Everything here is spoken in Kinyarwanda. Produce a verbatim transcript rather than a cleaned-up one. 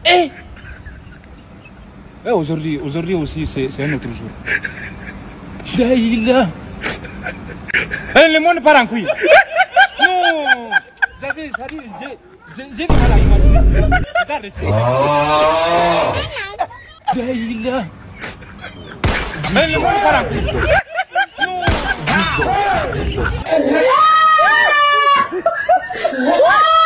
Eh Eh, aujourd'hui, aujourd'hui aussi, c'est un autre jour. Daïla. Eh, le monde part en couille. Non. Ça dit, ça dit, j'ai du mal à imaginer. Regarde ça. Daïla. Eh, le monde part en couille. Non.